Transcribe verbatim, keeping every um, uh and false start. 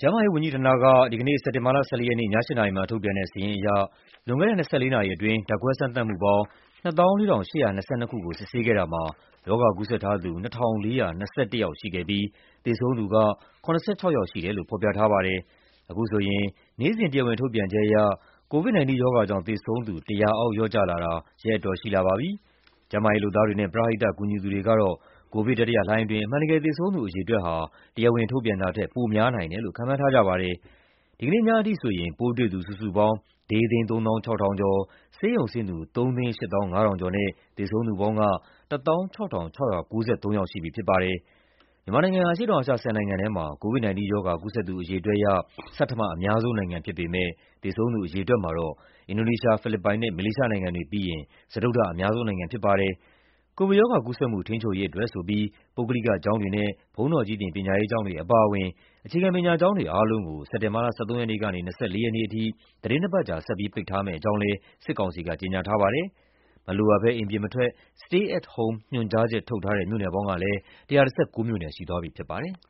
ကျန်းမာရေးဝန်ကြီးဌာနကဒီကနေ့စက်တင်ဘာလ ၁၄ ရက်နေ့ည ၈ နာရီမှာထုတ်ပြန်တဲ့စာရင်းအရလွန်ခဲ့တဲ့ ၂၄ နာရီအတွင်းဓာတ်ခွဲစမ်းသပ်မှုပေါင်း နှစ်သောင်းလေးထောင်ရှစ်ရာ၂၂ ခုကိုစစ်ဆေးခဲ့တာမှာရောဂါကူးစက်ထားသူ နှစ်ထောင်လေးရာ၂၁ ယောက်ရှိခဲ့ပြီးသေဆုံးသူက ၇၆ ယောက်ရှိတယ်လို့ဖော်ပြထားပါတယ်။ အခုဆိုရင်နေ့စဉ်တရားဝင်ထုတ်ပြန်ချက်အရ ကိုဗစ် ၁၉ ရောဂါကြောင့်သေဆုံးသူ ၁၀၀ အောက်လျော့ကျလာတာ ရက်အတော်ရှိလာပါပြီ။ ကျန်းမာရေးလုပ်သားတွေနဲ့ ပရဟိတကူညီသူတွေကတော့ ကိုဗစ်တတိယလှိုင်းအတွင်း အမှန်တကယ်သေဆုံးသူအရေအတွက်ဟာ တရားဝင်ထုတ်ပြန်တာထက် ပိုများနိုင်တယ်လို့ ခန့်မှန်းထားကြပါတယ်။ ဒီကနေ့ညအထိဆိုရင် ပိုးတွေ့သူစုစုပေါင်း လေးသိန်းသုံးသောင်းခြောက်ထောင်ကျော်၊ ဆေးရုံဆင်းသူ သုံးသိန်းရှစ်သောင်းငါးထောင်ကျော်နဲ့ သေဆုံးသူပေါင်းက တစ်သောင်းခြောက်ထောင်ခြောက်ရာကိုးဆယ်သုံးယောက်ရှိပြီဖြစ်ပါတယ်။ မြန်မာနိုင်ငံဟာ အရှေ့တောင်အာရှ ၁၀ နိုင်ငံထဲမှာ ကိုဗစ် ၁၉ ရောဂါကူးစက်သူအရေအတွက်အရ ဆဌမအများဆုံးနိုင်ငံဖြစ်ပေမယ့် သေဆုံးသူအရေအတွက်မှာတော့ အင်ဒိုနီးရှား၊ ဖိလစ်ပိုင်နဲ့ မလေးရှားနိုင်ငံတွေပြီးရင် စတုတ္ထအများဆုံးနိုင်ငံဖြစ်ပါတယ်။ ကိုဗစ်ရောဂါကူးစက်မှုထိန်းချုပ်ရေးအတွက်ဆိုပြီး ပုဂ္ဂလိကကျောင်းတွေနဲ့ ဘုန်းတော်ကြီးသင်ပညာရေးကျောင်းတွေအပါအဝင် အခြေခံပညာကျောင်းတွေအားလုံးကို စက်တင်ဘာလ ၁၃ ရက်နေ့ကနေ ၂၄ ရက်နေ့အထိ သီတင်းနှစ်ပတ်ကြာ ဆက်ပြီးပိတ်ထားမယ့်အကြောင်းလည်း စစ်ကောင်စီက ကြေညာထားပါတယ်။ မလိုအပ်ဘဲ အိမ်ပြင်မထွက် Stay at Home ညွှန်ကြားချက်ထုတ်ထားတဲ့ မြို့နယ်ပေါင်းကလည်း ၁၁၉ မြို့နယ်ရှိသွားပြီဖြစ်ပါတယ်။